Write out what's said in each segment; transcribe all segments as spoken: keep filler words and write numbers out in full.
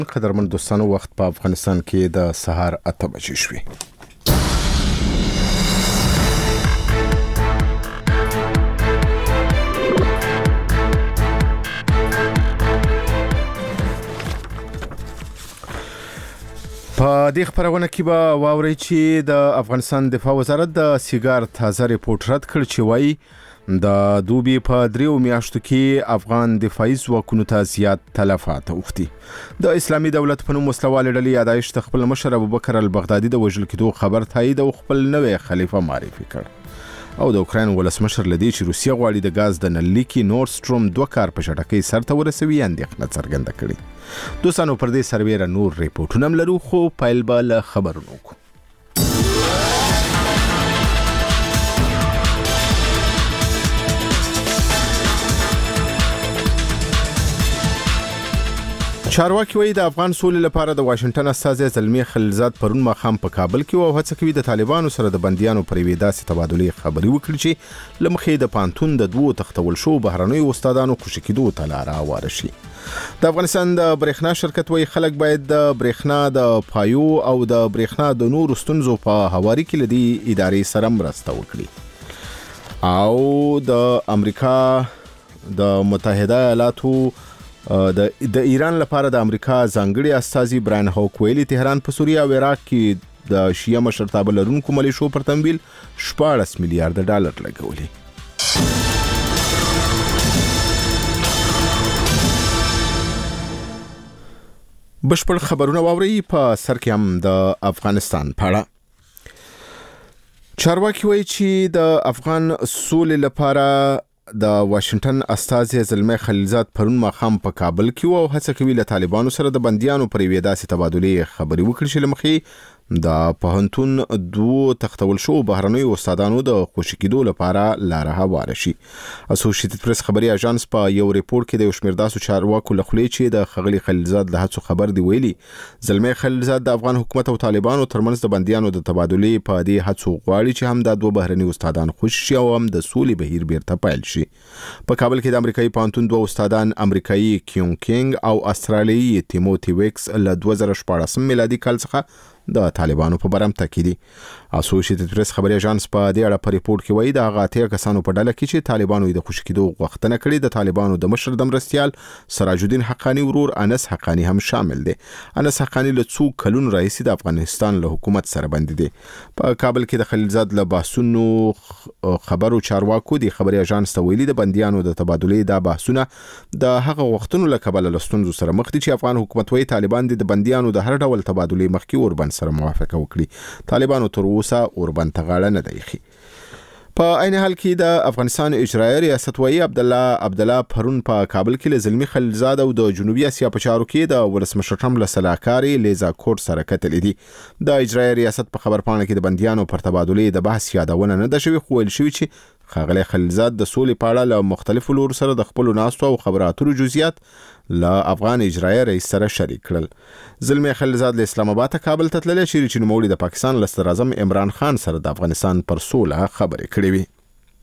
قدرمن دوستانو وخت په افغانستان کې د سهار اته بجې شوې. په دې خبرونه کې به واورئ چې د افغانستان دفاع وزارت د سیګار تازه ریپورت رد کړ چې وایي د دوبي په دریو میاشتو کې افغان دفاعي ځواکونو ته زیات تلفات اوښتي. د اسلامي دولت په نوم وسلوالې ډلې یادایش د خپل مشر ابوبکر البغدادي د وژل کېدو خبر تایید او خپل نوې خلیفه معرفي کړ. او د اوکراین ولسمشر لدی چې روسیه غواړي د غاز د نل لیکي نورد سټروم دوه کار په چټکۍ سرته ورسوي اندېښنه څرګنده کړې. دوستانو پر دې سربېره نور ریپورټونه هم لرو خو پیل به له خبرونو وکړو. چارواکي وایي د افغان سولې لپاره د واشنگټن استازي زلمي خلیلزاد پرون ماښام په کابل کې او هڅه کوي د طالبانو سره د بنديانو پر یوې داسې تبادلې خبرې وکړي چې له مخې د پانتون د دوو تختول شو بهرنیو استادانو خوشي کېدو ته لاره هواره شي. د افغانستان د برېښنا شرکت وایي خلک باید د برېښنا د پایو او د برېښنا د نورو ستونزو په هواري کې له دې ادارې سره مرسته وکړي. او د امریکا د متحده ایالاتو د د ایران لپاره د امریکا ځانګړي استازي براین هوک ویلي تهران په سوریه او عراق کې د شیعه مشرتابه لرونکو ملیشو پر تمویل شپاړس میلیارډ ډالر لګولي. بشپړ خبرونه واوري په سر کې هم د افغانستان په اړه. چارواکي وایي چې د افغان سولې لپاره د واشنگټن استازي زلمي خلیلزاد پرون ماښام په کابل کې او هڅه کوي له طالبانو سره د بنديانو پر یوې داسې تبادلې خبرې وکړي چې له مخې د پوهنتون دوو تختول شو بهرنیو استادانو د خوشي کېدو لپاره لاره هواره شي. اسوسییټډ پریس خبري اژانس په یو ریپورت کې د یو شمېر داسو چارواکو له خولې چې د خغلی خلیلزاد له هڅو خبر دی ویلي زلمي خلیلزاد د افغان حکومت او طالبانو ترمنځ د بنديانو د تبادلې په دې هڅو غواړي چې هم د دوه بهرنیو استادان خوشي شي او هم د سولې بهیر بیرته پیل شي. په کابل کې د امریکایي پوهنتون دوه استادان امریکایي کیون کینګ او استرالیایي تیموتی ویکس له دوه زره شپاړس میلادي کال څخه د طالبانو په برمته کې دي. اسوسییټډ پریس خبري اژانس په دې اړه په ریپورت کې وایي د هغه اتیا کسانو په ډله کې چې طالبانو د خوشي کېدو غوښتنه کړې د طالبانو د مشر د مرستیال سراج الدین حقانی ورور انس حقانی هم شامل دي. انس حقانی له څو کلونو راهیسې د افغانستان له حکومت سره بند دي. په کابل کې د خلیلزاد له بحثونو خبرو چارواکو د خبري اژانس ته ویلي د بنديانو د تبادلې د بحثونه د هغه وختونو له کبله له ستونزو سره مخ دي چې افغان حکومت وایي طالبان د بنديانو د هر ډول تبادلې مخکې اوربند سره موافقه وکړي. طالبانو تر اوسه اوربند ته غاړه نه دی ایښې. په عین حال کې د افغانستان اجرایي ریاست وایي عبدالله عبدالله پرون په کابل کې له زلمي خلیلزاد او د جنوبي اسیا په چارو کې د ولسمشر ټرمپ له سلاکاري لیزا کورټ سره کتلې دي. د اجرایي ریاست په خبرپاڼه کې د بنديانو پر تبادلې د بحث یادونه نه ده شوې خو ویل شوي چې ښاغلی خلیلزاد د سولې په اړه له مختلفو لورو سره د خپلو ناستو او خبرو اترو جزئیات له افغان اجرایي رئیس سره شریک کړل. زلمي خلیلزاد له اسلام آباد ته کابل ته تللی چې نوموړي د پاکستان له صدر اعظم عمران خان سره د افغانستان پر سوله خبرې کړې وي.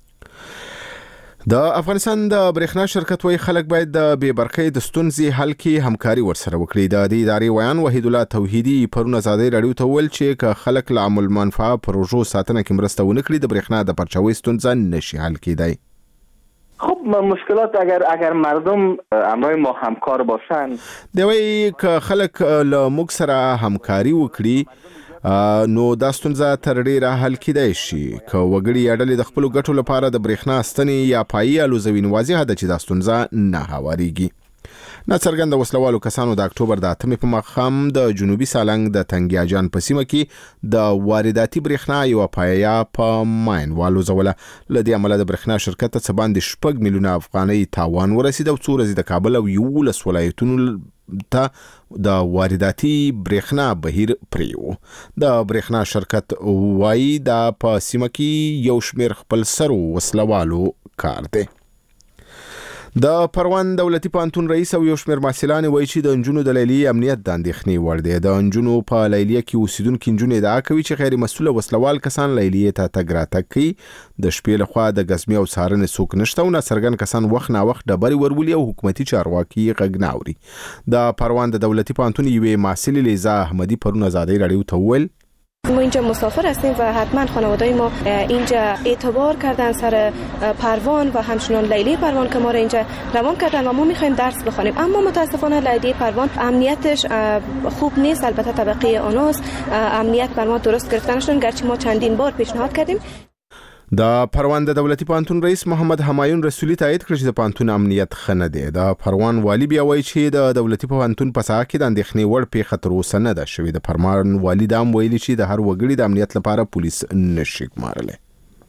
د افغانستان د برېښنا شرکت وایي خلک باید د بې برقۍ د ستونزې حل کې همکاري ورسره وکړي. د دې ادارې ویان وحید الله توحیدي پرون ازادۍ راډیو ته وویل چې که خلک له عام المنفعه پروژو ساتنه کې مرسته ونه کړي د برېښنا د پرچاوۍ ستونزه نشي حل کېدای. خب مشکلات اگر اگر مردم همراه ما همکار باشن دی وایي که خلک له موږ سره همکاري وکړي نو دا ستونزه تر ډیره حل کېدای شي. که وګړي یا ډلې د خپلو ګټو لپاره د برېښنا ستنې یا پایي الوزوي نو واضحه ده چې دا ستونزه نه هوارېږي. ناڅرګنده وسلوالو کسانو د اکتوبر د اتمې په ماښام د جنوبي سالنګ د تنګیاجان په سیمه کې د وارداتي برېښنا یوه پایه په ماین والوزوله. له دې امله د برېښنا شرکت ته څه باندې شپږ میلیونه افغانۍ تاوان ورسېد او څو ورځې د کابل او یولس ولایتونو ته د وارداتي برېښنا بهیر پریو. د برېښنا شرکت وایي دا په سیمه کې یو شمېر خپل سرو وسلوالو کار دی. د پروان دولتي پوهنتون رئیس او یو شمېر محصلان وایي چې د نجونو د لیلیې امنیت د اندېښنې وړ دی. د نجونو په لیلیه کې اوسیدونکي نجونې ادعا کوي چې غیر مسؤله وسلوال کسان لیلیې ته تګ راتګ کوي. د شپې لخوا د ګزمې او څارنې څوک نشته او ناڅرګند کسان وخت نا وخت ډبرې ورولي او حکومتي چارواکي غږ نه اوري. د پروان د دولتي پوهنتون یوې محصلې لیزا احمدی پرون آزادۍ رادیو ته وویل ما اینجا مسافر هستیم و حتما خانواده‌ی ما اینجا اعتبار کردن سر پروان و همچنان لیلی پروان که ما را اینجا روان کردن و ما می‌خوایم درس بخوانیم، اما متاسفانه لیلی پروان امنیتش خوب نیست. البته طبقه آناس امنیت بر ما درست گرفته نشدن، گرچه ما چندین بار پیشنهاد کردیم. د پروان د دولتي پوهنتون رئیس محمد همایون رسولي تایید کړ چې د پوهنتون امنیت ښه نه دی. د پروان والی بیا وایي چې د دولتي پوهنتون په ساحه کې د اندېښنې وړ پیښه تر اوسه نه ده شوې. د پروان والی دا هم ویلي چې د هر وګړي د امنیت لپاره پولیس نشي ګمارلی.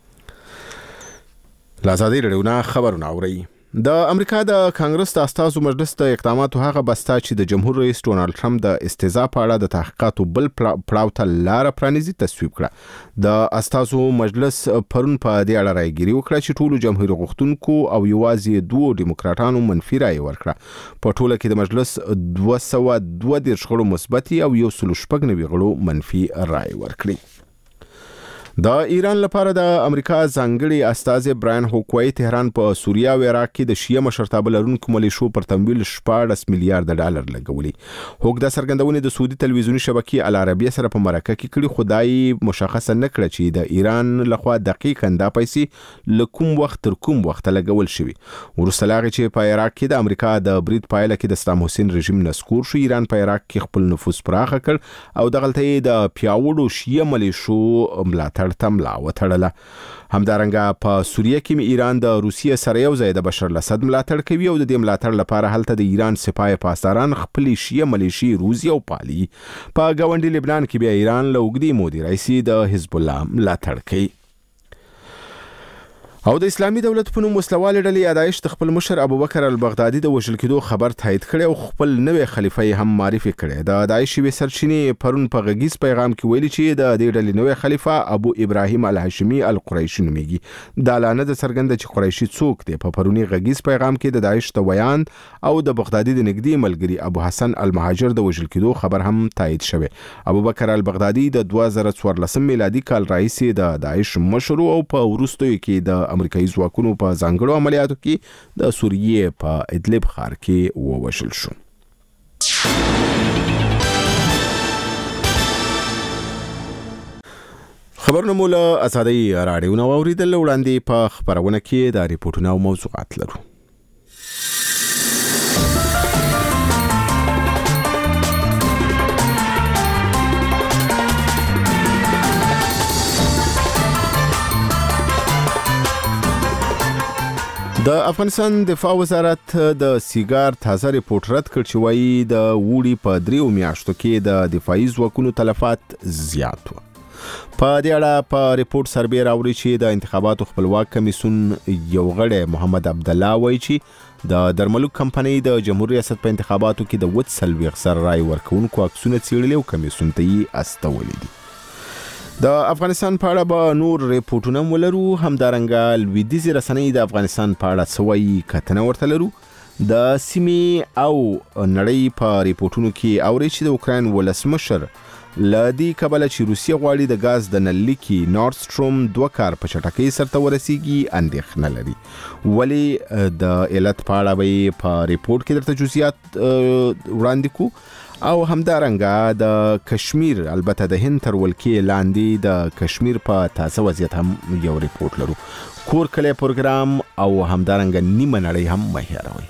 له ازادۍ رادیو نه خبرونه اورئ. د امریکا د کانګرس د استازو مجلس د اقداماتو هغه بسته چې د جمهور رئیس ډونالد ټرمپ د استهزاء په اړه د تحقیقاتو بل پړاو ته لاره پرانیزي تصویب کړه. د استازو مجلس پرون په دې اړه رايګيري وکړه چې ټولو جمهور غوښتونکو او یوازې دوه ډیموکراټانو منفي رائے ورکړه. په ټوله کې د مجلس دوه سوه دوه دېرش غړو مثبتي او یو سل شپږ نوي غړو منفي رائے ورکړي. د ایران لپاره د امریکا ځانګړي استازي براین هوک وايي تهران په سوریه او عراق کې د شیعه مشرتابه لرونکو ملیشو پر تمویل شپاړس میلیارډ ډالر لګولي. هوک د سرګندونې د سعودي تلویزیونی شبکې العربیه سره په مرکه کې کړي، خدای مشخصه نه کړ چې د ایران لخوا دقیقاً دا پیسې لکوم وخت تر کوم وخت لګول شوی. ورسته لاغي چې په عراق کې د امریکا د برید پایله کې د صدام حسین رژیم نسکور شو. ایران په عراق کې خپل نفوذ پراخ کړ او دغلته د پیاوړو شیعه ملیشو ملاتړ تملا وتړله. همدارنګه په سوریه کې ایران د روسیې سره یو ځای د بشر الاسد ملاتړ کوي او د دې ملاتړ لپاره هلته د ایران سپاه پاسداران خپل شیعه ملیشي روزي او پالي. په ګاونډي لبنان کې بیا ایران له اوږدې مودې راهیسې د حزب الله ملاتړ کوي. او د اسلامي دولت په نوم وسلوالې ډلې ادایش د خپل مشر ابوبکر البغدادي د وژل کېدو خبر تایید کړي او خپل نوې خلیفہ هم معرفي کړي. د ادایش وی سرچینې پرون په غږیز پیغام کې ویلي چې د دې ډلې نوې خلیفہ ابو ابراهیم الهاشمي القریشي نومېږي. د اعلان د سرګند چې قریشي څوک دی په پرونی غږیز پیغام کې د داعش د ویان او د بغدادي د نږدې ملګری ابو حسن المهاجر د وژل کېدو خبر هم تایید شوی. ابوبکر البغدادي د دوه زره څوارلسم میلادي کال راهیسې د داعش مشر او په وروستیو کې د امریکایي ځواکونو په ځانګړو عملیاتو کې د سوریې په ادلب ښار کې ووژل شو. خبرونه مو له ازادۍ رادیو نه واوریدل. وړاندې په خبرونه کې د ریپورتونو او موضوعات لرو. د افغانستان دفاع وزارت د سیګار تازه ریپورت رد کړ چې وایي د وړي په دریو میاشتو کې د دفاعي ځواکونو تلفات زیات و. په دې اړه په ریپورت سربېره راوړي چې د انتخاباتو خپلواک کمیسیون یو غړی محمد عبدالله وایي چې د درملو کمپنۍ د جمهور ریاست په انتخاباتو کې د اووه څلوېښت زره رایې ورکوونکو عکسونه څېړلي او کمیسیون ته یې استولي دي. د افغانستان په اړه به نور ریپورتونه ولرو. همدارنګه لویدیځې رسنۍ د افغانستان په اړه څه وایي کتنه ورته لرو. د سیمې او نړۍ په ریپورتونو کې اوري چې د اوکراین ولسمشر له دې کبله چې روسیه غواړي د غاز د نل لیکي نورد سټروم دوه کار په چټکۍ سرته ورسیږي اندېښنه لري. ولې د علت په اړه به په ریپورت کې درته جزئیات وړاندې کو. او همدارنګه د کشمیر البته د هند تر ولکې لاندې د کشمیر په تازه وضعیت هم یو ریپورت لرو. کور کلی پروګرام او همدارنګه نیمه نړۍ هم مه هېروئ.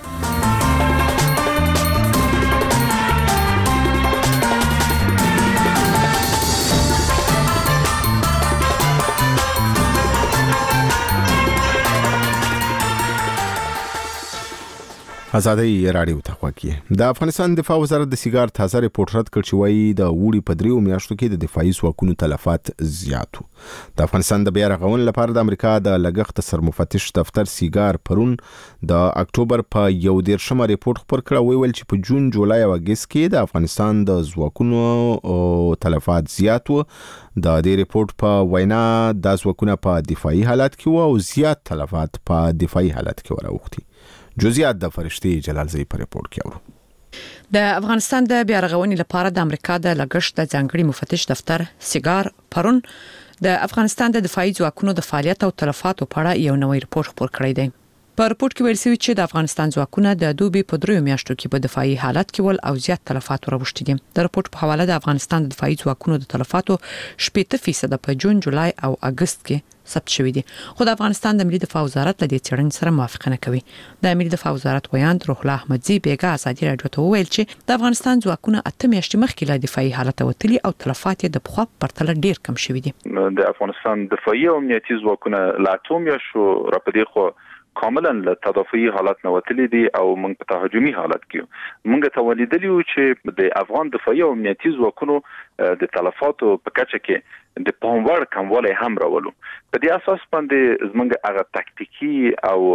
ازادۍ رادیو ته خوښي. د افغانستان دفاع وزارت د سیګار تازه ریپورت رد کړ چې وایي د وړي په دریو میاشتو کې د دفاعي ځواکونو تلفات زیات وو. د افغانستان د بیا رغونې لپاره د امریکا د لګښت سرمفتش دفتر سیګار پرون د اکتوبر په یو دېرشمه ریپورت خپور کړ او ویل چې په جون جولای او اګست کې د افغانستان د ځواکونو تلفات زیات وو. د دې ریپورت په وینا د ځواکونو په دفاعي حالت کې وو او زیات تلفات په دفاعي حالت کې وراوښتي. جزئیات د فرشتي جلالزی په ریپورت کې اورو. د افغانستان د بیا رغونې لپاره د امریکا د لګښت د ځانګړي مفتش دفتر سیګار پرون د افغانستان د دفاعي ځواکونو د فعالیت او تلفاتو په اړه یو نوی ریپورت خپور کړی دی. په ریپورت کې ویل شوی چې د افغانستان ځواکونه د دوبي په دریو میاشتو کې په دفاعي حالت کې ول او زیات تلفات راوښتي دي. د ریپورت په حواله د افغانستان د دفاعي ځواکونو د تلفاتو شپږ فیصد په جون، جولای او اگست کې ثبت شوی دي. خو د افغانستان د ملي دفاع وزارت له دې څېړنې سره موافقه نه کوي. د ملي دفاع وزارت ویاند روح الله احمدزي بیګا ازادي راډیو ته وویل چې د افغانستان ځواکونه اته میاشتې مخکې له دفاعي حالت وتلي او تلفات یې د پخوا په پرتله ډیر کم شوي دي. د افغانستان دفاعي او امنیتي ځواکونه لا اتو میاشتو راپدې خو کاملا له تدافعي حالت نه وتلي دي او موږ په تهاجمي حالت کې موږ ته ولیدلی و چې د افغان دفاعي او امنیتي ځواکونو د تلفاتو په کچه کې د پاموړ کموالی هم راولو. په دې اساس باندې زموږ هغه تکتیکی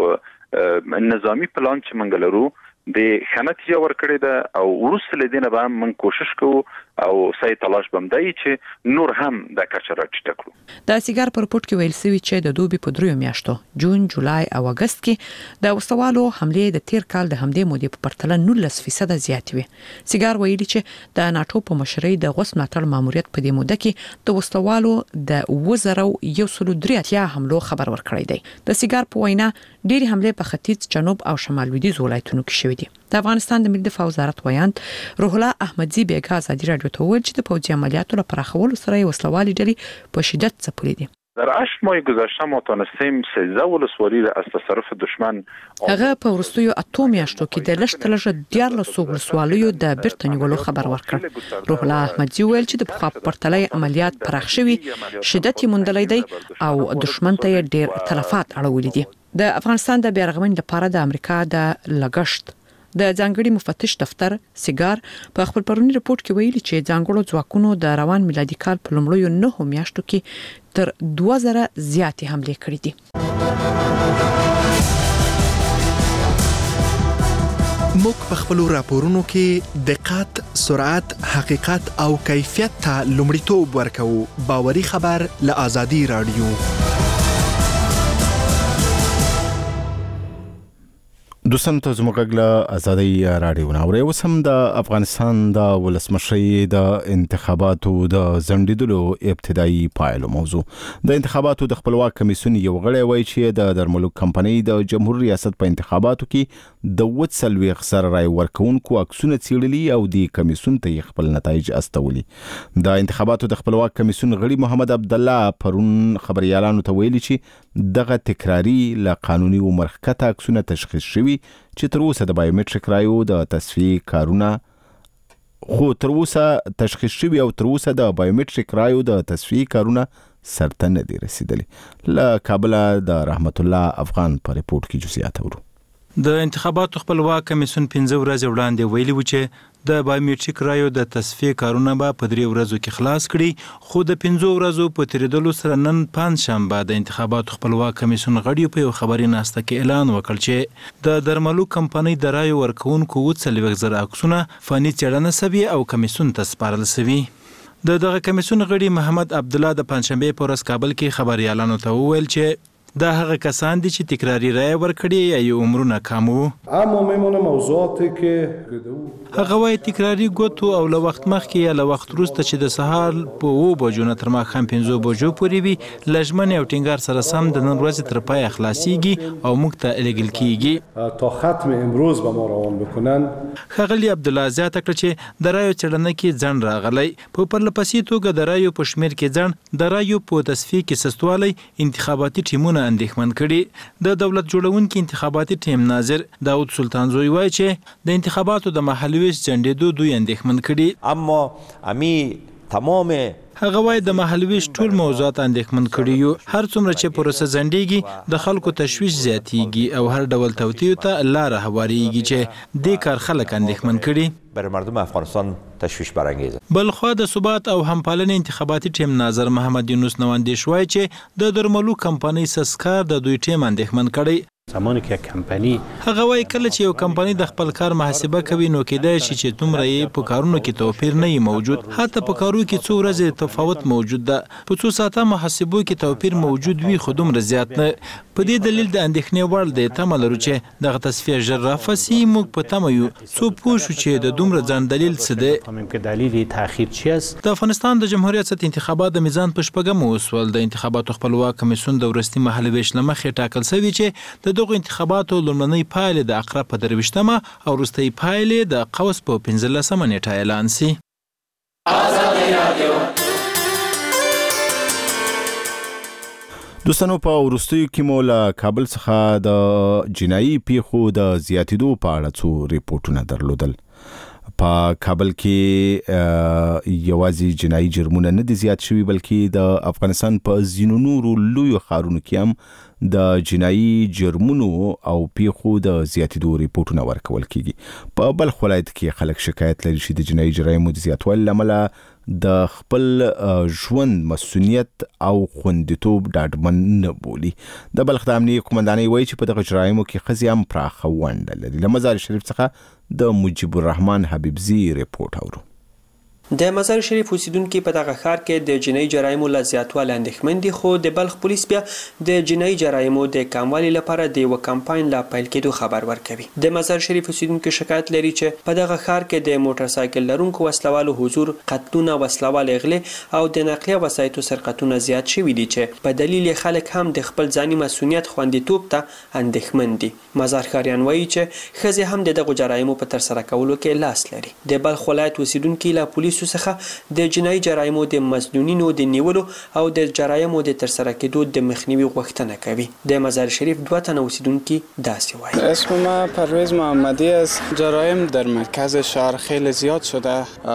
او نظامی پلان چې موږ لرو د خناتیه ورکړې ده او ورسره لدینه به موږ کوشش کوو او سعی تلاش بم دی چې نور هم د کچه راټیټ کړو. د سیګار په رپورت کې ویل شوی چې د دوبي په دریو میاشتو جون، جولای او اگست کې د وسوالو حملې د تیر کال د همدې مودې په پرتله نولس فیصد زیات وي. سیګار ویلي چې د ناتو په مشرۍ د غوس ملاتړ ماموریت په دې موده کې د وسوالو د وزرو یو سل درې اتیا حملو خبر ورکړی دی. د سیګار په وینا ډېری حملې په ختیځ، جنوب او شمال لویدیځ ولایتونو کې شوې دي. د افغانستان د ملي دفاع وزارت ویاند روح الله احمدزي بیګا ازادي راډیو ته وویل چې د پوځي عملیاتو لپاره خول سره وسلوالي ډلې په شدت ځپلې دي. در هشت ماه گذشته ما تونستیم سیزده ولسوالي را از تصرف دشمن هغه په وروستیو اتو میاشتو کې د لږ تلږه دیارلسو ولسوالیو د بیرته نیولو خبر ورکړ. روح الله احمدزي ویل چې د پخوا په پرتله عملیات پراخ شوي، شدت یې موندلی دی او دشمن ته یې ډېر تلفات اړولي دي. د افغانستان د بیا رغونې لپاره د امریکا د لګښت د ځانګړي مفتش دفتر سیګار په خپل پرونی رپورت کې ویلي چې ځانګړو ځواکونو د روان میلادي کال په لومړیو نهو میاشتو کې تر دوه زره زیاتې حملې کړې دي. موږ په خپل راپورونو کې دقت، سرعت، حقیقت او کیفیت ته لومړیتوب ورکوو. باوري خبر له آزادي راډیو. دوستان ته زموږ له آزادي راډیو ناوړې وسم د افغانستان د ولسمشرۍ د انتخاباتو د ځنډیدلو ابتدایي پایلو موضوع. د انتخاباتو د خپلواک کمیسیون یو غړی وایي چې د درملو کمپنۍ د جمهوریت ریاست په انتخاباتو کې د وڅلويخ سره رای ورکونکو عکسونه څیړلي او د کمیسیون ته خپل نتایج استولي. د انتخاباتو د خپلواک کمیسیون غړي محمد عبد الله پرون خبريالانو ته ویلي چې دغه تکراری لا قانوني او مرخکته عکسونه تشخیص شوي چې تر اوسه د بایومټریک رایو د تصفیه کارونه خو تر اوسه تشخیص شوي او تر اوسه د بایومټریک رایو د تصفیه کارونه سرته نه دي رسیدلي. له کابل د رحمت الله افغان په ریپورت کې جزئیات اورو. د انتخاباتو خپلواک کمیسیون پنځه ورځې وړاندې ویلي و چې د بایومټریک رایو د تصفیه کارونه به په درې ورځو کې خلاص کړي، خو د پنځو ورځو په تیریدلو سره نن پنځشنبه د انتخاباتو خپلواک کمیسیون غړي په یو خبري ناسته کې اعلان وکړ چې د درملو کمپنۍ د رایو ورکوونکو څلوېښت زره عکسونه فني څېړنه سوي او کمیسیون ته سپارل سوي. د دغه کمیسیون غړي محمد عبد الله د پنځشنبه په ورځ کابل کې خبريالانو ته وویل چې دا هغه کسان دي چې تکراری رای ورکړي یا یې عمرونه کم وو. اما میمونه موضوعاتی که هغه وايي تکراری ګوتو او له وخت مخکې یا له وخت وروسته چې د سهار په اووه بجو نه تر ماښام پنځو بجو پورې وي له ژمنې او ټینګار سره سم د نن ورځې تر پایه خلاصیږي او موږ ته لیږل کیږي تا ختم امروز به ما روان بکنن. ښاغلي عبدالله زیاته کړه چې د رایو څېړنه کې ځنډ راغلی، په پرلهپسې توګه د رایو په شمېر کې ځنډ، د رایو په تصفیه کې سستوالی انتخاباتي ټیمونه اندېښمن کړي. د دولت جوړونکي انتخاباتي ټیم ناظر داود سلطان زوی وایي چې د انتخاباتو د محلي ویش ځنډېدو دوی اندېښمن کړي. اما امی تمام هغه وایي د محلي ویش ټول موضوعات اندېښمن کړي یو. هر څومره چې پروسه ځنډېږي د خلکو تشویش زیاتېږي او هر ډول توطیو ته لاره هواریږي چې دې کار خلک اندېښمن کړي. بر مردم افغانستان تشویش برانگیزه. بلخوا د ثبات او همپالنې انتخاباتي ټیم ناظر محمد یونس نواندیش وایي چې د درملو کمپنۍ سسکار د دوی ټیم اندېښمن کړي. زمانی که کمپانی هغه وایي کله چې یو کمپنی د خپل کار محاسبه کوي نو کېدای شي چې دومره یې په کارونو کې توپیر نه وي موجود، حتی په کارو کې څو ورځې تفاوت موجود ده، په څو ساعته محاسبو کې توپیر موجود وي خو دومره زیات نه. په دې دلیل د اندېښنې وړ دی. تمه لرو چې دغه تصفیه ژر رافسي. موږ په تمه یو څو پوه شو چې د دومره ځان دلیل څه دی. که دلیل تأخیر چی است؟ د افغانستان د جمهوریت ریاست انتخابات د میزان په شپږم وسول. د انتخاباتو خپلواک کمیسیون د ورستي مهال ویش له مخې ټاکل شوی چې د دغه انتخاباتو لومړنۍ پایلې د عقرب په درویشتمه او وروستۍ پایلې د قوس په پنځلسمه نیټه اعلان شي. دوستانو په وروستیو کې مو له کابل څخه د جنایي پیښو د زیاتېدو په اړه څو ریپورتونه درلودل. په کابل کې یوازې جنایي جرمونه نه دي زیات شوي بلکې د افغانستان په ځینو نورو لویو ښارونو کې هم د جنایي جرمونو او پیښو د زیاتېدو ریپورتونه ورکول کیږي. په بلخ ولایت کې خلک شکایت لري چې د جنایي جرایمو د زیاتوالي له امله د خپل ژوند مسؤلیت او خوندیتوب ډاډمن نه بولي. د بلخ د امنیه قومندانۍ وایي چې په دغه جرایمو کې ښځې هم پراخه ونډه لري. له مزار شریف څخه د مجیب الرحمن حبیبزي ریپورت اورو. د مزار شریف اوسیدونکو په دغه ښار کې د جنایي جرایمو له زیاتوالي اندېښمن دي، خو د بلخ پولیس بیا د جنایي جرایمو د کموالي لپاره د یو کمپاین لا پیل کېدو خبر ورکوي. د مزار شریف اوسیدونکو شکایت لري چې په دغه ښار کې د موټر سایکل لرونکو وسلوالو حضور، قتلونه، وسلوال اغلې او د نقلیه وسایطو سرقتونه زیات شوي دي چې په دلیل خلک هم د خپل ځاني مسؤلیت خوندیتوب ته اندېښمن دي. مزار ښاریان وایي چې ښځې هم د دغو جرایمو په ترسره کولو کې لاس لري. د بلخ ولایت اوسیدونکو له پولیسو څخه د جنایي جرایمو د مسجونینو د نیولو او د جرایمو د ترسره کېدو د مخنیوي غوښتنه کوي. د مزار شریف دوه تنه اوسیدونکو داسې وایي. اسم ما پرویز محمدی است. جرایم در مرکز شهر خیلی زیاد شده.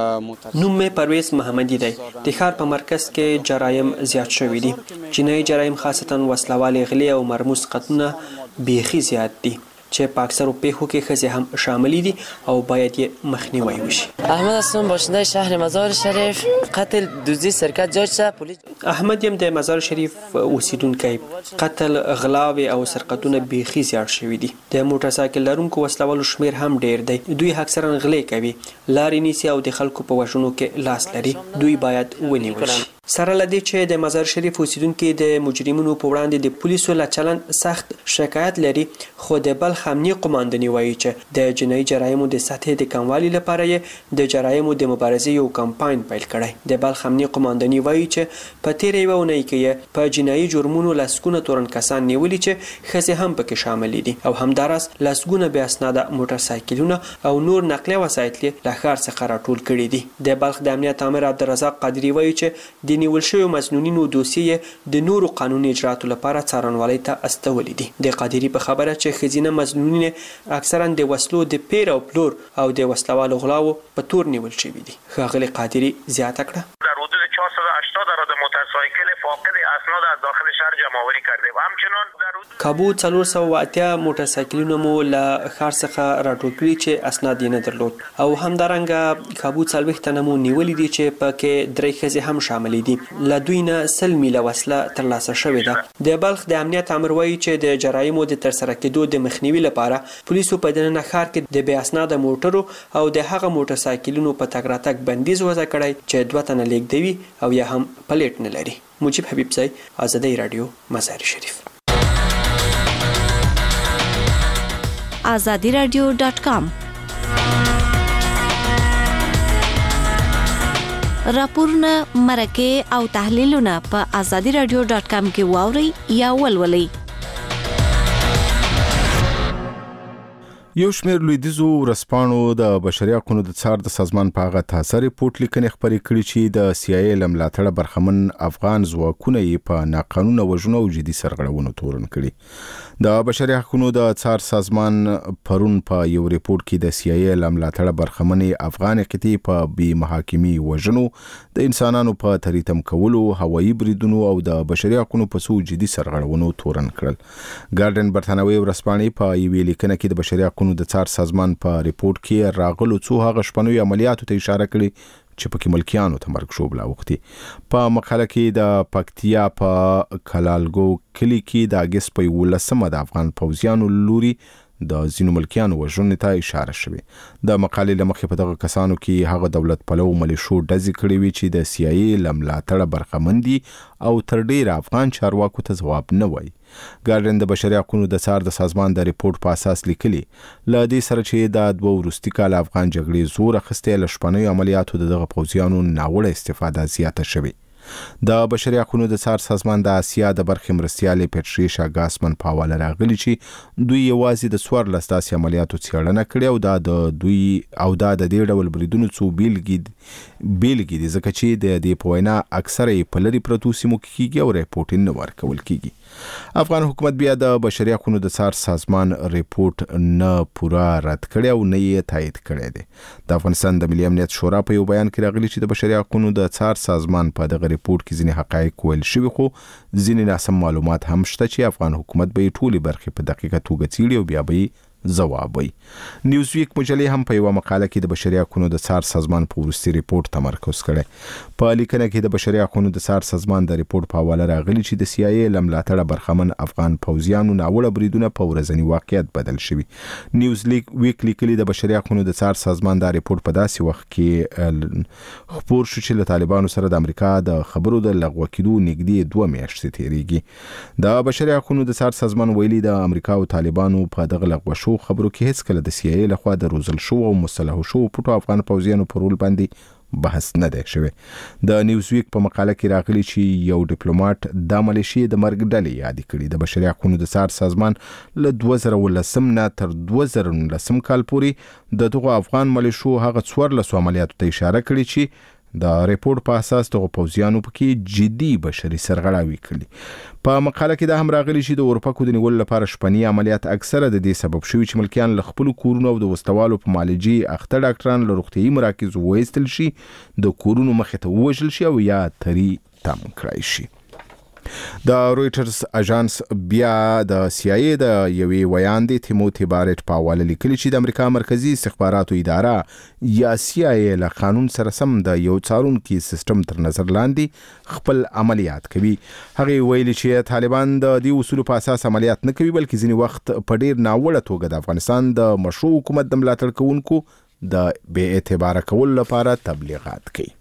نوم می پرویز محمدی دی. د ښار په مرکز کې جرایم زیات شوي دي. جنایي جرایم خاصتا وسلوال غلې او مرموز قتلونه بیخي زیات دي چې په اکثرو پیښو کې ښځې هم شامل دي او باید یې مخنیوی وشي. احمد هستم، باشنده شهر مزار شریف. قتل دزدی سرقت جاج شد. پلیس احمد یم د مزار شریف اوسیدونکی. قتل، غلاوې او سرقتونه بیخي زیات شوي دي. د موټر سایکل لرونکو وسلوالو شمیر هم ډیر دی. دوی اکثرا غلې کوي، لارې نیسي او د خلکو په وژنو کې لاس لري. دوی باید ونیول شي. سره لدی چې د مزار شریف اوسیدونکو د مجرمینو په وړاندې د پولیسو له چلند سخت شکایت لري، خو د بلخ امنیه قومندانۍ وایي چې د جنایي جرایمو د سطحې د کموالي لپاره یې د جرایمو د مبارزې یو کمپاین پیل کړی. د بلخ امنیه قومندانۍ وایي چې په تیره یوه اونۍ کې په جنایي جرمونو لسګونه تورن کسان نیولي چې ښځې هم پکې شامل دي او همداراز لسګونه بې اسناده موټر سایکلونه او نور نقلیه وسایط له ښار څخه راټول کړي دي. د بلخ د امنیت امر عبدالرزاق قادري وایي چې د نیول شویو مسنونینو دوسیې د نورو قانوني اجرااتو لپاره څارنوالۍ ته استولې دي. د قادري په خبره چې ښځینه مسنونین اکثرا د وسلو د پیر او پلور او د وسلوالو غلاو په تور نیول شوي دي. ښاغلي قادري زیاته کړه در حدود چهارصد و هشتاد عدد موتورسایکل فاقد اسناد از داخل شهر جمع‌آوری کرده و همچنین در کابو څلور سوه و اتیا موټر سایکلونه مو له ښار څخه راټول کړي چې اسناد یې نه درلود او همدارنګه کابو څلوېښت تنه مو نیولي دي چې پکې درې ښځې هم شاملې دي. له دوی نه سل میله وسله ترلاسه شوې ده. د بلخ د امنیت امر وایي چې د جرایمو د ترسره کېدو د مخنیوي لپاره پولیسو په دننه ښار کې د بې اسناده موټرو او د هغه موټر سایکلونو په تګ راتګ بندیز وضع کړی چې دوه تنه لیږدوي او یا هم پلیټ نه لري. مجیب حبیبزی، آزادۍ رادیو، مزار شریف. آزادی رادیو ډاټ کام راپورونه، مرکې او تحلیلونه په آزادی رادیو ډاټ کام کې واورئ یا ولولئ. یو شمېر لویدیځو ورځپاڼو د بشري حقوقو د څار د سازمان په هغه تازه ریپورت لیکنې خپرې کړي چې د سی آی ای له ملاتړه برخمن افغان ځواکونه یې په ناقانونه وژنو او جدي سرغړونو تورن کړي. د بشري حقوقو د څار سازمان پرون په یو ریپورت کې د سی آی ای له ملاتړه برخمن افغان قطعې په بې محاکمې وژنو، د انسانانو په تریتم کولو، هوایي بریدونو او د بشري حقوقو په څو جدي سرغړونو تورن کړل. ګارډن برتانوي ورځپاڼې په یوې لیکنه کې د بشري حقوقو د څار سازمان په ریپورت کې راغلو څو هغه شپنوي عملیاتو ته اشاره کړې چې پکې ملکیانو ته مرګ شوبله وختي په مقاله کې د پکتیا په کلالګو کلی کې د اگست په ولسمه د افغان پوځیانو لوري د ځینو ملکیانو وژنې ته اشاره شوې د مقالې له مخې په دغه کسانو کې هغه دولت پلو ملیشو ډزې کړې وي چې د سی آی ای له ملاتړه برخمن دي او تر ډیره افغان چارواکو ته ځواب نه وایي. ګارډین د بشري حقوقو د څار د سازمان د ریپورت په اساس لیکلي له دې سره چې د دوه وروستي کال افغان جګړې زور اخیستی له شپنیو عملیاتو د دغه پوځیانو ناوړه استفاده زیاته شوې. د بشري حقوقو د څار سازمان د آسیا د برخې مرستیالې پیټریشا ګاسمن په حواله راغلي چې دوی یوازې د څوارلس داسې عملیاتو څېړنه کړې او دا د دوی او دا د دې ډول بریدونو څو بیلګې بیلګې دي ځکه چې د دې په وینا اکثره یې په لرې پرتو سیمو کې کیږي او ریپورټ نه ورکول کیږي. افغان حکومت بیا د بشري حقوقو د څار سازمان ریپورت نه پوره رد کړی او نه یې تایید کړی دی. د افغانستان د ملي امنیت شورا په یو بیان کې راغلي چې د بشري حقوقو د څار سازمان په دغه ریپورت کې ځینې حقایق ویل شوي خو ځینې ناسم معلومات هم شته چې افغان حکومت به یې ټولې برخې په دقیقه توګه څیړي او بیا به یې ځواب وي. نیوزویک مجلې هم په یوه مقاله کې د بشري حقوقو د څار سازمان په وروستي ریپورت تمرکز کړی. په لیکنه کې د بشري حقوقو د څار سازمان د ریپورت په حواله راغلي چې د سی آی ای له ملاتړه برخمن افغان پوځیانو ناوړه بریدونه په ورځني واقعیت بدل شوي. نیوزویک لیکلي د بشري حقوقو د څار سازمان دا ریپورت په داسې وخت کې خپور شو چې له طالبانو سره د امریکا د خبرو د لغوه کېدو نږدې دوه میاشتې تېرېږي. د بشري حقوقو د څار سازمان ویلي د امریکا او طالبانو په دغه لغوه شو خبرو کې هیڅ کله د سی آی ای لخوا د روزل شو او مسلح شو پټو افغان پوځیانو پر رول باندې بحث نه دی شوی. د نیوزویک په مقاله کې راغلي چې یو ډیپلوماټ د ملیشې د مرګ ډلې یادې کړي. د بشري حقوقو د څار سازمان له دوه زره ولسم نه تر دوه زره نولسم کال پورې د دغو افغان ملیشو هغه څوارلسو عملیاتو ته اشاره کړې چې د ریپورت په اساس دغه پوځیانو پکې جدي بشري سرغړاوي کړي. په مقاله کې دا هم راغلي چې د اورپکو د نیولو لپاره شپني عملیات اکثره د دې سبب شوي چې ملکیان له خپلو کورونو او د وسوالو په معالجې اخته ډاکټران له روغتیایي مراکزو وایستل شي، د کورونو مخې ته ووژل شي او یا تري تم کړای شي. د رویټرز اژانس بیا د سی آی ای د یوې ویاندې تیموتی بارټ په حواله لیکلي چې د امریکا مرکزی استخباراتو اداره یا سی آی ای له قانون سره سم د یو څارونکي سیستم تر نظر لاندې خپل عملیات کوي. هغې ویلي چې طالبان د دې اصولو په اساس عملیات نه کوي بلکې ځینې وخت په ډیر ناوړه توګه د افغانستان د مشروع حکومت د ملاتړ کوونکو د بې اعتباره کولو لپاره تبلیغات کوي.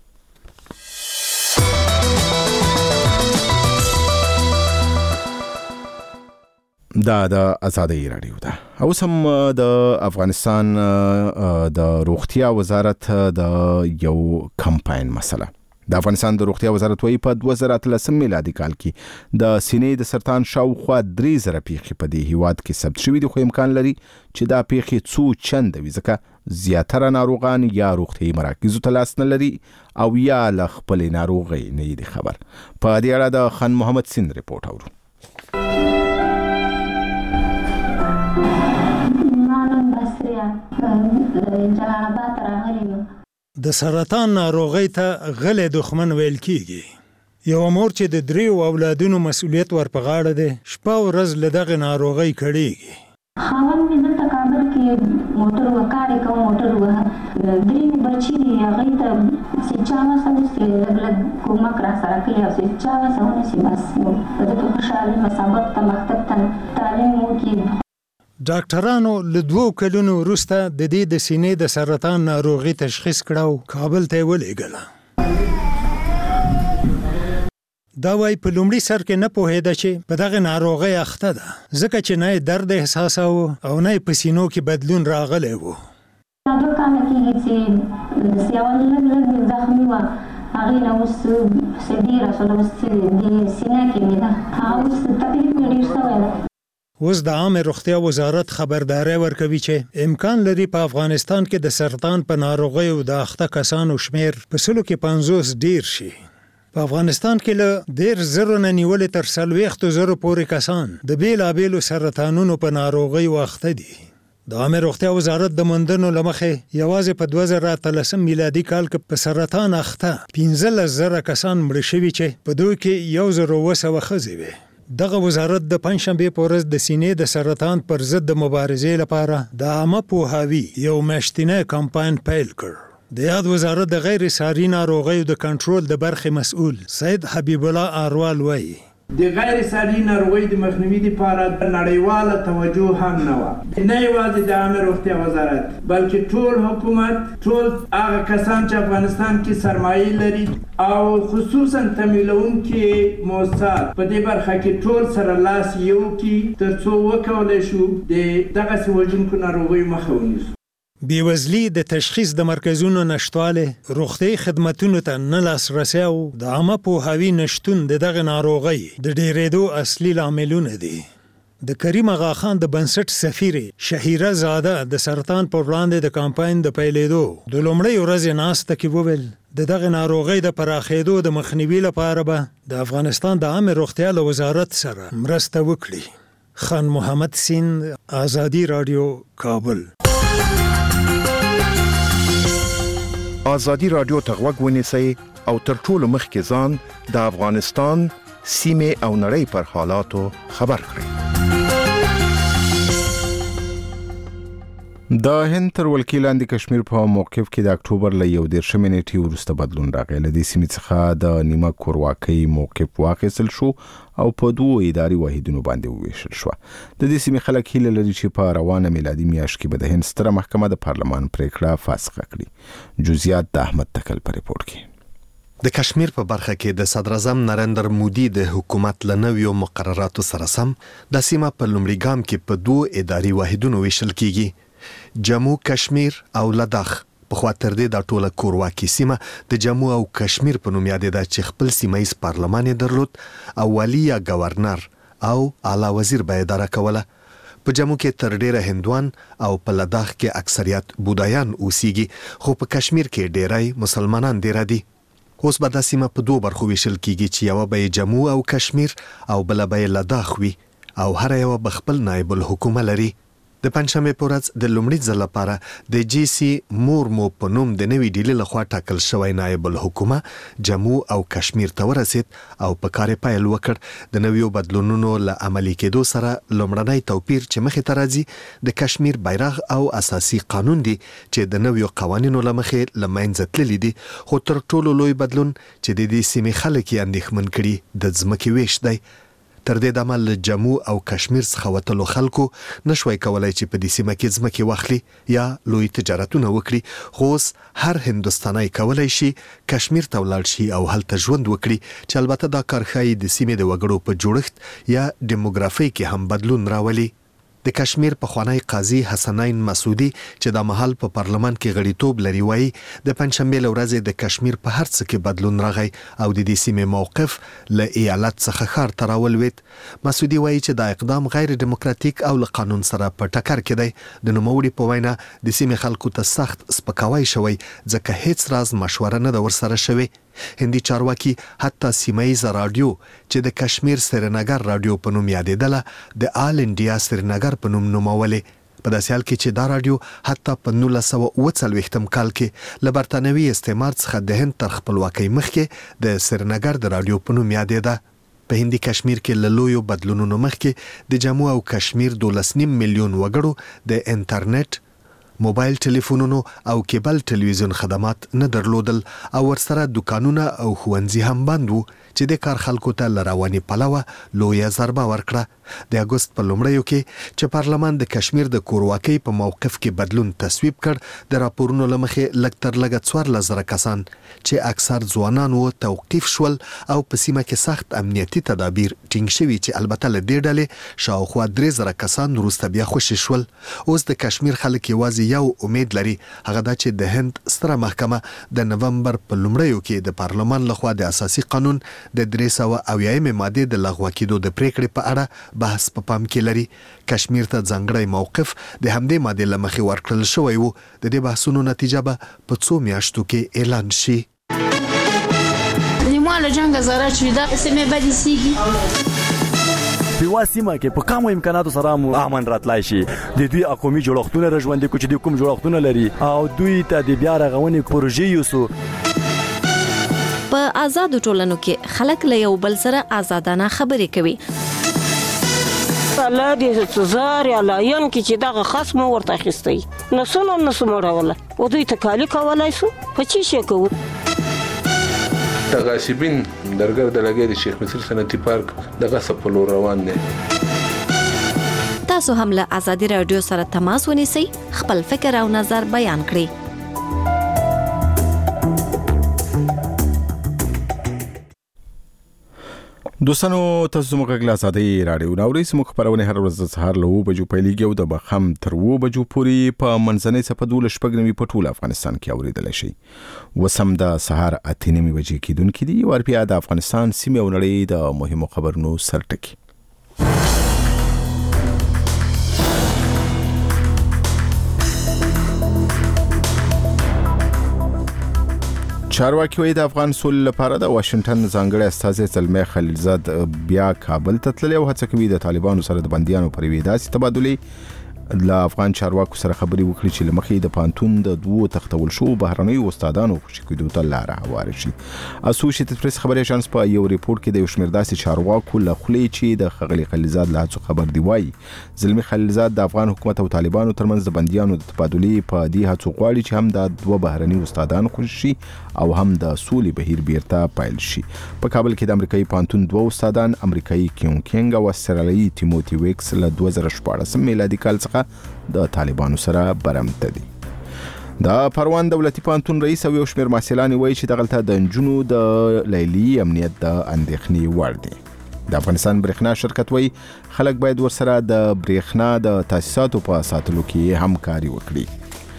دا د آزادۍ راډیو ده. اوس هم د افغانستان د روغتیا وزارت د یو کمپاین مسله. د افغانستان د روغتیا وزارت وایي په دوه زره اتلسم میلادي کال کې د سینې د سرطان شاوخوا درې زره پیښې په دې هیواد کې ثبت شوي دي، خو امکان لري چې دا پیښې څو چنده وي ځکه زیاتره ناروغان یا روغتیایي مراکزو ته لاس نه لري او یا له خپلې ناروغۍ نه دي خبر. په دې اړه د خان محمد سین ریپورت اورو. د سرطان ناروغۍ ته غلې دښمن ویل کیږي. یو مور چې د دریو اولادونو مسؤلیت ور په غاړه دی شپه او ورځ له دغه ناروغۍ کړېږي. خاوند مې دلته کابل کې موټر وکارې کوم موټر وه درې مې بچي دي هغوی ته چې چا وسه ونیسي لږ لږ کومک را سره کوي او چې چا وسه ونیسي بس زه په خوشحالۍ به سبق ته مکتب ته تعلیم وکړي. ډاکټرانو له دوو کلونو وروسته د دې د سینې د سرطان ناروغي تشخیص کړه او کابل ته یې ولېږله. دا وایي په لومړي سر کې نه پوهېده چې په دغه ناروغۍ اخته ده ځکه چې نه یې درد احساساوه او نه یې په سینو کې بدلون راغلی و. دا دوه کاله کېږي چې سیاول لږ لږ زخمي وه هغې نه اوس څه ډېره شوله اوس د سینه کې مې ده هغه اوس تکلیف مې ډېر شوی ده. اوس د عامه روغتیا وزارت خبرداری ورکوي چې امکان لري په افغانستان کې د سرطان په ناروغیو د اخته کسانو شمیر په سلو کې پنځوس ډیر شي. په افغانستان کې له ډیر زرو نه نیولې تر څلوېښتو زرو پورې کسان د بیلابیلو سرطانونو په ناروغیو اخته دي. د عامه روغتیا وزارت د موندنو له مخې یوازې په دوه زره اتلسم میلادي کال کې په سرطان اخته پنځلس زره کسان مړه شوي چې په دوی کې یو زر اوه سوه ښځې وې. دغه وزارت د پنجشنبې په ورځ د سینې د سرطان پر ضد د مبارزې لپاره د عامه پوهاوي یو میاشتنی کمپاین پیل کړ. د یاد وزارت د غیر ساري ناروغیو د کنټرول د برخې مسؤل سید حبیب الله اروال وایي د غیر ساري ناروغۍ د مخنیوي لپاره نړیواله توجه هم نه وه، نه یوازې د عامه روغتیا وزارت بلکې ټول حکومت، ټول هغه کسان چې افغانستان کې سرمایه لري او خصوصا تمویلونکي موسسات په دې برخه کې ټول سره لاس یو کړي تر څو وکولی شو د دغسې وژونکو ناروغیو مخه ونیسو. بیوزلي د تشخیص د مرکزونو نشټواله، روغتي خدماتو ته نه لاسرسی او د عامه پوهاوي نشتون د دغه ناروغۍ د ډېرېدو اصلي لاملونه دي. د کریم اغا خان د بنسټ سفیر شهیره زاده د سرطان پر وړاندې د کمپاین د پیلېدو د لومړۍ ورځې ناسته کې وویل د دغه ناروغۍ د پراخېدو د مخنیوي لپاره به د افغانستان د عامه روغتیا له وزارت سره مرسته وکړي. خان محمد سیند، آزادی رادیو، کابل. آزادی رادیو ته غوږ ونیسئ او تر ټولو مخکې ځان د افغانستان سیمې او نړۍ پر حالاتو خبر کړئ. د هند تر ولکې لاندې کشمیر په موقف کې د اکتوبر له یو دېرشمې نیټې وروسته بدلون راغی. له دې سیمې څخه د نیمه کورواکۍ موقف واخیستل شو او په دوو اداري واحدونو باندې وویشل شو. د دې سیمې خلک هیله لري چې په روانه میلادي میاشت کې به د هند ستره محکمه د پارلمان پریکړه فاسخه کړي. جزئیات د احمد تکل په ریپورت کې. د کشمیر په برخه کې د صدر اعظم نریندر مودي د حکومت له نویو مقرراتو سره سم د سیمه په لومړي ګام کې په دوو اداري واحدونو ویشل کیږي. جموں کشمیر او لداخ په خوا تر دې د ټوله کورواکي سیمه د جموں او کشمیر په نوم یادېده چې خپل سیمایي پارلمان یې درلود او والی یا گورنر او اعلی وزیر به اداره کوله. په جموں کې تر ډیره هندوان او په لداخ کې اکثریت بودایان اوسېږي، خو په کشمیر کې ډیری مسلمانان ډیره دي. اوس به دا سیمه په دوه برخو ویشل کیږي چې یوه به جموں او کشمیر او بله به لداخ وي او هر یوه به خپل نایب الحکومه لري. د پنځمې په ورځ د لومړي ځل لپاره د جی سی مورمو په نوم د نوې ډیلې لخوا ټاکل شوی نایب الحکومه جموں او کشمیر ته ورسید او په کار یې پیل وکړ. د نویو بدلونونو له عملي کېدو سره لومړنی توپیر چې مخې ته راځي د کشمیر بیرغ او اساسي قانون دی چې د نویو قوانینو له مخې له منځه تللي دي. خو تر ټولو لوی بدلون چې د دې سیمې خلک یې اندېښمن کړي د ځمکې ویش دی. تر دې دمه له جموں او کشمیر څخه وتلو خلکو نشوای کولای چې په دې سیمه کې ځمکې واخلي یا لوی تجارتونه وکړي، خو اوس هر هندوستانی کولای شي کشمیر ته ولاړ شي او هلته ژوند وکړي، چې البته دا کار ښایي د سیمې د وګړو په جوړښت یا ډیموګرافۍ کې هم بدلون راولي. د کشمیر پخوانی قاضي حسنین مسعودي چې د محل په پارلمان کې غړیتوب لري وایي د پنځشنبې له ورځې د کشمیر په هر څه کې بدلون راغی او د دې سیمې موقف له ایالت څخه ښار ته راولوید. مسعودي وایي چې دا اقدام غیر دیموکراتیک او له قانون سره په ټکر کې دی. د نوموړي په وینا د سیمې خلکو ته سخت سپکاوی شوی ځکه هیڅ راز مشوره نه ده ورسره شوې. هندي چارواکي حتی سیمایي رادیو چې د کشمیر سرینگر رادیو په نوم یادېدله د آل انډیا سرینگر په نوم نومولې. په داسې حال کې چې دا رادیو حتی په نولس سوه اوه څلوېښتم کال کې له برتانوي استعمار څخه د هند تر خپلواکۍ مخکې د سرینگر د رادیو په نوم یادېده. په هندي کشمیر کې له لویو بدلونونو مخکې د جموں او کشمیر دولس نیم میلیون وګړو د انټرنیټ، موبایل ټلیفونونو او کیبل ټلویزیون خدمات نه درلودل او ورسره دکانونه او ښوونځي هم بند وو چې د کار خلکو ته له رواني پلوه لویه ضربه ورکړه. د اګوست په لومړیو کې چې پارلمان د کشمیر د کورواکۍ په موقف کې بدلون تصویب کړ، د راپورونو له مخې لږ تر لږه څوارلس زره کسان چې اکثر ځوانان وو توقیف شول او په سیمه کې سخت امنیتي تدابیر ټینګ شوي چې البته له دې ډلې شاوخوا درې زره کسان وروسته بیا خوشي شول. اوس د کشمیر خلک یوازې یو امید لري، هغه دا چې د هند ستره محکمه د نومبر په لومړیو کې د پارلمان لخوا د اساسي قانون د درې سوه اویایمې مادې د لغوه کېدو د پریکړې په اړه بحث په پام کې لري. کشمیر ته ځانګړی موقف د همدې مادې له مخې ورکړل شوی و. د دې بحثونو نتیجه به په څو میاشتو کې اعلان شي. نیمه له جنګه زاره چې دا سیمې بدې سیږي په وا سیمه کې په کومو امکاناتو سره مو امن راتلای شي. د دوی اقومي جوړښتونه رژوندي کو چې د کوم جوړښتونه لري او دوی ته د بیا رغونې پروژې یوسو. په آزادو ټولنو کې خلک له یو بل سره آزادانه خبرې کوي. الله دې زار یا لاین کې چې دغه خصم ورته اخیستی نسونه نسو مړوله او دوی ته کالي کولای شو په چی شي کوو د غاصبین درګر د لګي د شیخ مصر صنعتي پارک د غصب په لور روان دي. تاسو هم له آزادي رادیو سره تماس ونیسئ، خپل فکر او نظر بیان کړئ. دوستانو تاسو موږ غږ آزادي رادیو نو ریس موږ خبرونه هر ورځ سهار له وو بجو پیلېږي او د بخم تر وو بجو پورې په منځنۍ صفه دول شپږنوي په ټول افغانستان کې اوریدل شي. وسم د سهار اتنمي بجې کېدونکې دي ورپیا د افغانستان سیمه او نړۍ د مهمو خبرونو سرټکی. چارواکي وایي د افغان سولې لپاره د واشنگټن ځانګړي استازي زلمي خلیلزاد بیا کابل ته تللی او هڅه کوي د طالبانو سره د بنديانو پر وېداسي تبادلې د افغان چارواکو سره خبري وکړي چې لمخې د پانتون د دوو تختول شو بهرنۍ استادانو خوشی کېدو ته لار هواره شي. اسوسییټډ پریس خبري اژانس په یو ریپورت کې د یو شمېر داسې چارواکو له خولې چې د خغلی خلیلزاد له هڅو خبر دی وایي زلمي خلیلزاد د افغان حکومت او طالبانو ترمنځ د بنديانو د تبادلې په دې هڅو غواړي چې هم د دوه بهرنۍ استادانو خوشی شي او هم د سولې بهیر بیرته پایل شي. په کابل کې د امریکایي پانتون دوه استادان امریکایي کیون کینګ او استرالیایي تیموتی ویکس له دوه زره شپاړس میلادي کال څخه د طالبانو سره برمته دي. د پروان دولتي پانتون رئیس او یو شمېر محصلان وایي چې دغلته د نجونو د لیلی امنیت د اندېښنې وړ دی. د افغانستان برېښنا شرکت وایي خلک باید ورسره د برېښنا د تاسیساتو په ساتلو کې همکاري وکړي.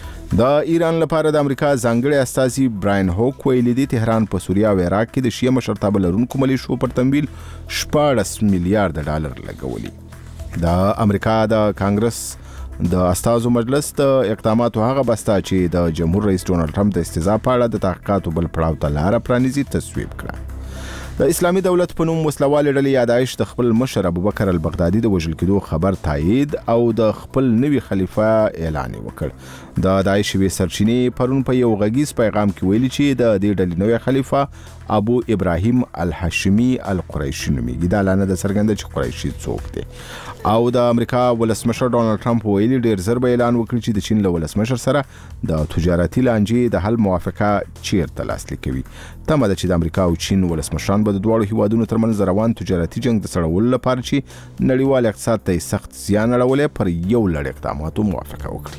د ایران لپاره د امریکا ځانګړي استازي براین هوک ویلي دي تهران په سوریه او عراق کې د شیعه مشرتابه لرونکو ملیشو پر تمویل شپاړس میلیارډ ډالر لګولي. د امریکا د کانګرس د استازو مجلس د اقداماتو هغه بسته چې د جمهور رئیس ډونالد ټرمپ د استضافه په اړه د تحقیقاتو بل پړاو ته لار پرانیزي تصویب کړه. د اسلامي دولت په نوم وسلوال ډلې یادایش د خپل مشر ابوبکر البغدادي د وژل کېدو خبر تایید او د خپل نوي خلیفہ اعلان وکړ. د داعش وی سرچینې پرون په یو غږیز پیغام کې ویلي چې د دې ډلې نوي خلیفہ ابو ابراهیم الحشمی القریشی نومیږي. دا لانه د څرګنده چې قریشی څوک دی. او د امریکا ولسمشر ډونالد ټرمپ ویلي ډیر زر به اعلان وکړي چې د چین له ولسمشر سره د تجارتي لانجې د حل موافقه چیرته لاسلیک کوي. تمه ده چې د امریکا او چین ولسمشران به د دواړو هیوادونو ترمنځ روان تجارتي جنگ د سړولو لپاره چې نړیوال اقتصاد ته سخت زیان اړولی پر یو لړ اقداماتو موافقه وکړي.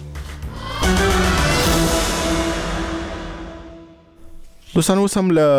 دوستانو سم له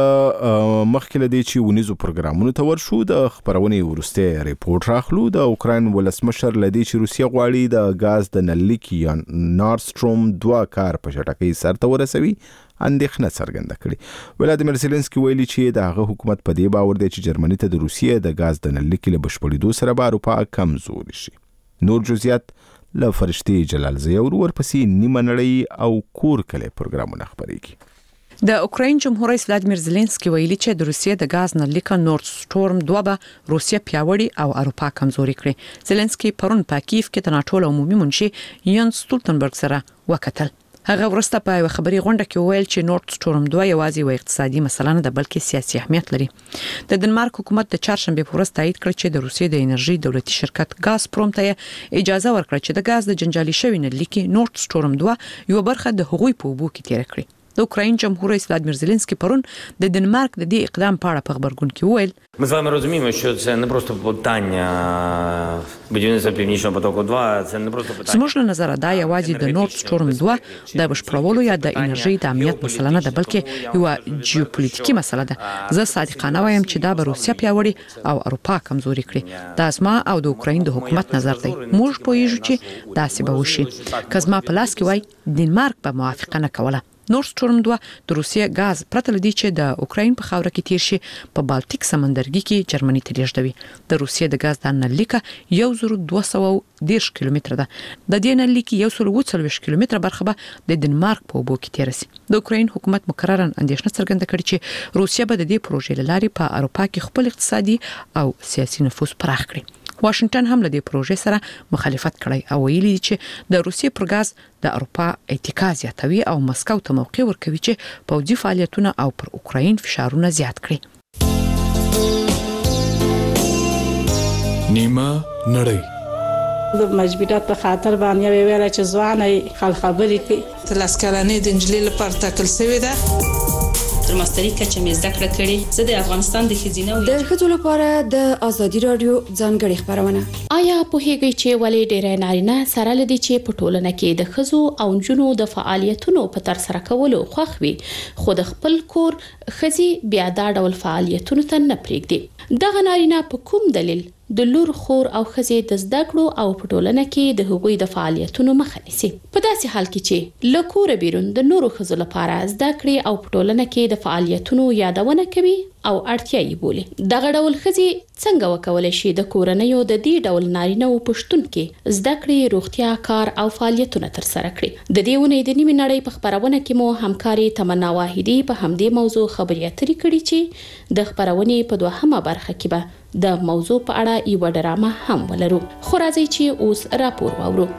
مخکې له دې چې ونیزو پروګرامونو ته ورشو د خبرونې وروسته ریپورت راخلو. د اوکراین ولسمشر له دې چې روسیه غواړي د غاز د نللیکي یا نورد سټروم دوه کار په چټکۍ سرته ورسوي اندېښنه څرګنده کړې. ولادیمیر زيلنسکي ویلي چې د هغه حکومت په دې باور دی چې جرمني ته د روسیې د غاز د نللیکي له بشپړېدو سره به اروپا کمزوري شي. نور جزئیات له فرشتي جلال زیور ورپسې نیمه نړۍ او کور کلی پروګرامونه خبرېږي. د اوکراین جمهور رئیس ولادیمیر زيلنسکي ویلي چې د روسیې د غاز نللیکه نورد سټورم دوه به روسیه پیاوړي او اروپا کمزوري کړي. زيلنسکي پرون په کیف کې د ناتو عمومي منشي یانس سټولتنبرګ سره وکتل. هغه ورسته په یو خبري غونډه کې ویل چې نورد سټورم دوه یوازې یو اقتصادي مسله نه ده بلکې سیاسي اهمیت لري. د دنمارک حکومت د چهارشنبه په ورځ تایید کړ چې د روسیې د انرژي دولتي شرکت غازپروم ته اجازه ورکړه چې د غاز د جنجالي شوی نللیکي نورد سټورم دوه یو برخه د هغوی په اوبو کې تیر کړي. د اوکراین جمهور رئیس ولادیمیر زيلنسکي پرون د دنمارک د دې اقدام په اړه په خبرګون کې وویل Ми з вами розуміємо, що це не просто питання будівництва Північного потоку два, це не просто питання. زموږ له نظره دا یوازې د نورد سټورم دوه د بشپړولو یا د انرژي د امنیت مسله نه ده بلکې یو جیوپولیټیکي مسله ده. زه صادقانه وایم چې دا به روسیه پیاوړي او اروپا کمزوري کړي. دا زما او د اوکراین د حکومت نظر دی. موږ پوهیږو چې داسې به وشي. که زما په لاس کې وای دنمارک به موافقه نه کوله. نورد سټورم دوه د روسیې غاز پرته لدی چې د اوکراین په خاوره کې تیر شي په بالټیک سمندرګي کې جرمني ته لیږدوي. د روسیې د غاز د نللیکه یو زر دوه سوه دېرش کیلومتره ده. د دې نللیکې یو سل اووه څلوېښت کیلومتره برخه به د دنمارک په اوبو کې تیر شي. د اوکراین حکومت مکررن اندېښنه څرګنده کړې چې روسیه به د دې پروژې لارې په اروپا کې خپل اقتصادي او سیاسي نفوذ پراخ کړي. واشنگټن هم له دې پروژې سره مخالفت کړی او ویلي چې د روسیې پر غاز د اروپا اتکا زیاتوي او مسکو ته موقع ورکوي چې پوځي فعالیتونه او پر اوکراین فشارونه زیات کړي. نیمه نړۍ د مجبوریت په خاطر باندې ویل چې ځواني خل خبرې کوي تر لاس کلنې د انجلۍ لپاره ټاکل شوې ده. تر ماستري کچه مې زده کړه کړې. زه د افغانستان د ښځینه د ښځو لپاره د ازادي رادیو ځانګړې خبرونه. آیا پوهیږئ چې ولې ډېری نارینه سره لدی چې په ټولنه کې د ښځو او نجونو د فعالیتونو په تر سره کولو خوښ وي خو د خپل کور ښځې بیا دا ډول فعالیتونو ته نه پرېږدي؟ دغه نارینه په کوم دلیل د لور خور او ښځې د زده کړو او په ټولنه کې د هغوی د فعالیتونو مخه نیسي؟ په داسې حال کې چې له کوره بیرون د نورو ښځو لپاره زده کړې او په ټولنه کې د فعالیتونو یادونه کوي او اړتیا یې بولي. دغه ډول ښځې څنګه وکولای شي د کورنیو د دې ډول نارینه‌و په شتون کې زده کړې، روغتیا، کار او فعالیتونه ترسره کړي؟ د دې ونې د نیمې نړۍ په خپرونه کې مو همکاري تمنا واحدي په همدې موضوع خبرې اترې کړي چې د خپرونې په دوهمه برخه کې به د موضوع په اړه یو ډرامه هم ولرو. خو راځئ چې اوس راپور واورو.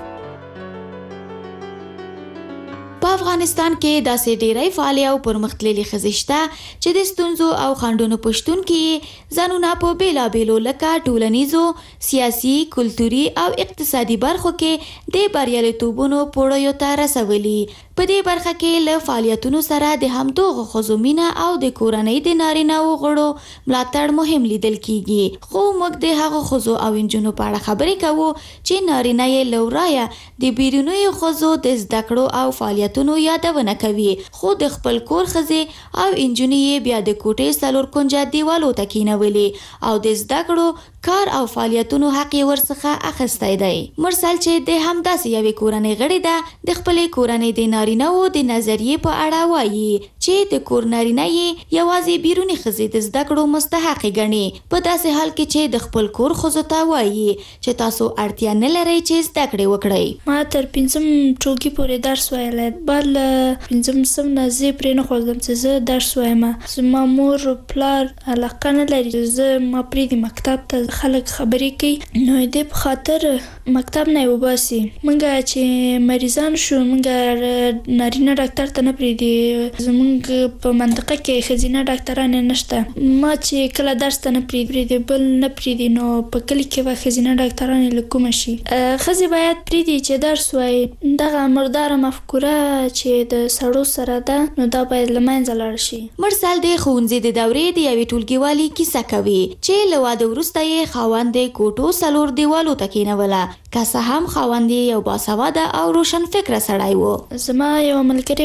په افغانستان کې داسې ډېری فعال او پرمختللي ښځې شته چې د ستونزو او خنډونو په شتون کې ځانونه په بېلابېلو لکه ټولنیزو، سیاسي، کلتوري او اقتصادي برخو کې د بریالیتوبونو پوړیو ته رسولي. په دې برخه کې له فعالیتونو سره د همدغو ښځو مینه او د کورنۍ د نارینه‌و غړو ملاتړ مهم لیدل کیږي. خو موږ د هغو ښځو او نجونو په اړه خبرې کوو چې نارینه یې له ورایه د بیرونیو ښځو د زده کړو او فعالیتونو یادونه کوي، خو د خپل کور ښځې او نجونې یې بیا د کوټې څلور کونجه دیوالو ته کینولې او د زده کړو، کار او فعالیتونو حق یې ورڅخه اخیستی دی. مرسل چې د همداسې یوې کورنۍ غړې ده، د خپلې کورنۍ د نارینه‌و د نظریې په اړه وایي چې د کور نارینه یې یوازې بیرونی ښځې د زده کړو مستحق ګڼي، په داسې حال کې چې د خپل کور ښځو ته وایي چې تاسو اړتیا نه لرئ چې زده کړې وکړئ. ما تر پنځم ټولګي پورې درس ویلی، بعد له پنځم صنف نه زه پرې نه خوښېدم چې زه درس وایم. زما مور پلار علاقه نه لري، زه ما پرېږدي مکتب ته خلک خبرې کوي، نو دې په خاطر مکتب نه یې وباسي. موږ چې مریضان شو، موږ نارینه ډاکټر ته نه پرېږدي، زموږ په منطقه کې ښځینه ډاکټران نشته. ما چې کله درس ته نه پرېږدي بل نه پرېږدي، نو په کلي کې به ښځینه ډاکټران له کومه شي؟ ښځې باید پرېږدي چې درس وایي. دغه مرداره مفکوره چې د سړو سره ده، نو دا باید له منځه لاړ شي. مرسل د ښوونځي د دورې د یوې ټولګیوالې کیسه کوي چې له واده وروسته یې خاوند د کوټو څلور دیوالو ته کېنوله، که څه هم خاوند یې یو باسواده او روشن فکره سړی و. زما یو ملګرې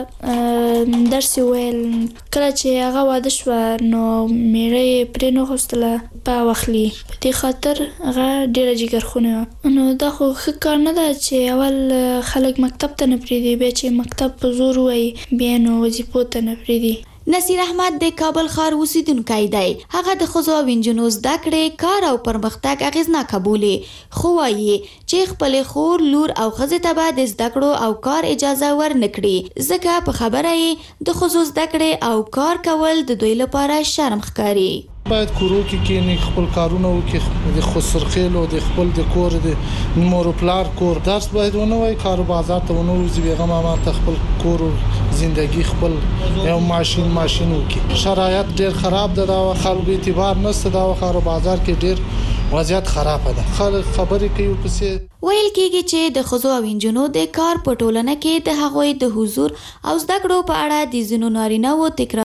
وه، درس یې ویل، کله چې هغه واده شوه نو میړه یې پرې نه غوښتله په واخلي، په دې خاطر هغه ډېره جګرخونې وه. نو دا خو ښه کار نه ده چې اول خلک مکتب ته نه پرېږدي، بیا چې مکتب په زور ووایي بیا نو وظیفو ته نه پرېږدي. نصیر احمد د کابل ښار اوسیدونکی دی. هغه د ښځو او نجونو زده کړې، کار او پرمختګ اغېزناکه بولي، خو وایي چې خپلې خور، لور او ښځې ته به د زده کړو او کار اجازه ورنه کړي، ځکه په خبره یې د ښځو زده کړې او کار کول د دوی لپاره شرم ښکاري. باید کورو کې کېني، خپل کارونه وکړي، د خسرخیلو د خپل د کور د مور او پلار کور درس باید ونه وای، کار بازار ته ونه وځي، بیغمه ما ته خپل کور زندگی خپل یو ماشین ماشین وکړي. شرایط ډېر خراب ده، دا خلکو اعتبار نشته، دا کار بازار کې ډېر وضعیت خراب ده. خلک خبرې کوي پسې ویل کېږي چې د ښځو او نجونو د کار په ټولنه کې د هغوی د حضور او زده کړو په اړه د ځینو نارینه‌و تکرار